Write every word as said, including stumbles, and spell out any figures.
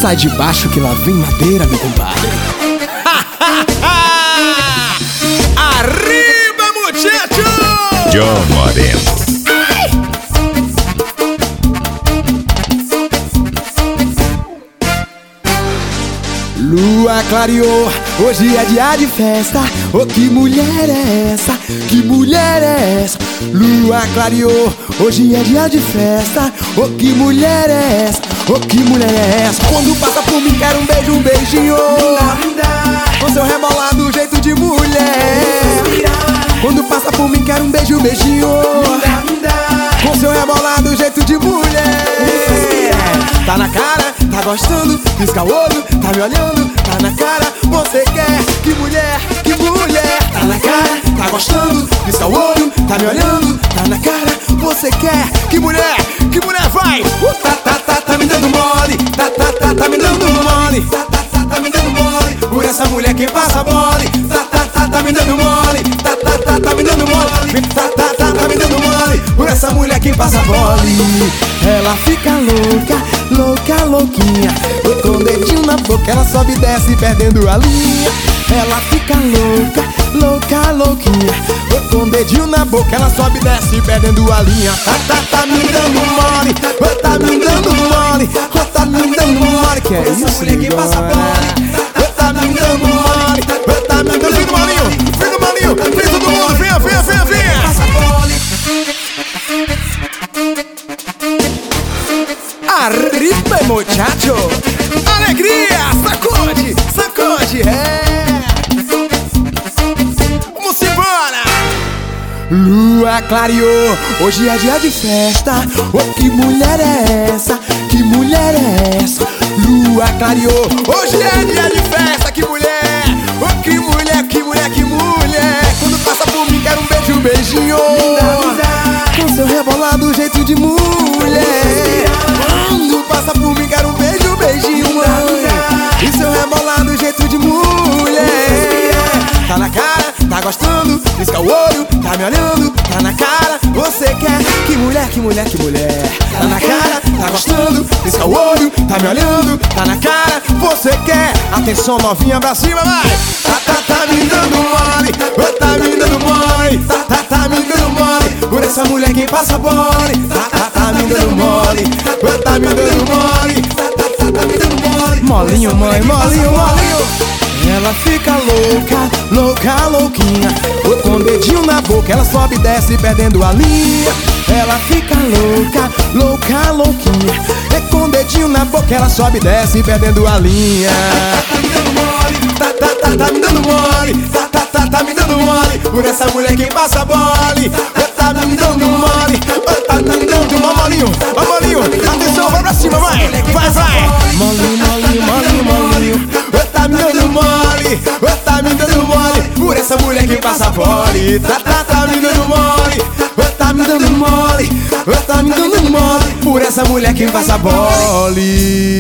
Sai de baixo que lá vem madeira, meu compadre. Arriba, muchacho! John Moreno. Lua clareou, hoje é dia de festa. Oh, que mulher é essa? Que mulher é essa? Lua clareou, hoje é dia de festa. Oh, que mulher é essa? Oh, que mulher é essa? Quando passa por mim quero um beijo, um beijinho. Com seu rebolado jeito de mulher. Quando passa por mim quero um beijo, um beijinho. Com seu rebolado jeito de mulher. Tá na cara, tá gostando, pisca o olho, tá me olhando, tá na cara, você quer, que mulher, que mulher. Tá na cara, tá gostando, pisca o olho, tá me olhando, tá na cara, você quer, que mulher, que mulher, vai. uh, Tá, tá, tá, tá me dando mole, tá, tá, tá, tá me dando mole, tá, tá, tá, tá me dando mole, por essa mulher que passa mole, tá, tá, tá, tá me dando mole, tá, tá, tá, tá me dando mole, tá, tá, tá, tá me dando mole, por essa mulher que passa mole. Ela fica louca, louca, louquinha, com o dedinho na boca ela sobe e desce perdendo a linha. Ela fica louca, louca, louquinha, com o dedinho na boca ela sobe e desce perdendo a linha. Tá, tá, tá me dando mole, tá me dando mole, tá me dando mole. Que é isso, mulher que passa mole, tá me dando mole, tá me dando. Vem do malinho, vem do malinho, vem todo mundo, venha, venha, venha, venha. Arriba, muchacho! Alegria! Sacode! Sacode! É! Vamos embora! Lua clareou, hoje é dia de festa. Oh, que mulher é essa? Que mulher é essa? Lua clareou, hoje é dia de festa. Que mulher! Oh, que mulher, que mulher, que mulher! Quando passa por mim quero um beijo, um beijinho. Com seu rebolado jeito de mulher. Quando passa por mim quero um beijo, um beijinho, mãe. E seu rebolado jeito de mulher. Tá na cara, tá gostando, pisca o olho, tá me olhando, tá na cara, você quer, que mulher, que mulher, que mulher. Tá na cara, tá gostando, pisca o olho, tá me olhando, tá na cara, você quer. Atenção novinha pra cima, vai. Tá, tá, tá me dando mole, tá me dando mole, tá, tá, tá me dando mole, por essa mulher que passa mole. Tá, tá, tá me dando mole, tá me dando mole, tá, tá, tá, tá me dando mole. Molinho, mãe, molinho, molinho. Ela fica louca, louca, louquinha, com o dedinho na boca ela sobe e desce perdendo a linha. Ela fica louca, louca, louquinha, com o dedinho na boca ela sobe e desce perdendo a linha. Tá me dando mole, tá, tá, tá, tá me dando mole, tá, tá, tá, tá me dando mole, por essa mulher que passa mole. Tá me dando mole, tá me dando mole, molinho, molinho. Atenção, vai pra cima, vai, vai, vai. Molinho, molinho, molinho, molinho. Tá me dando mole, tá me dando mole, por essa mulher que passa mole. Tá, tá, tá me dando mole, tá me dando mole, tá me dando mole, por essa mulher que passa mole.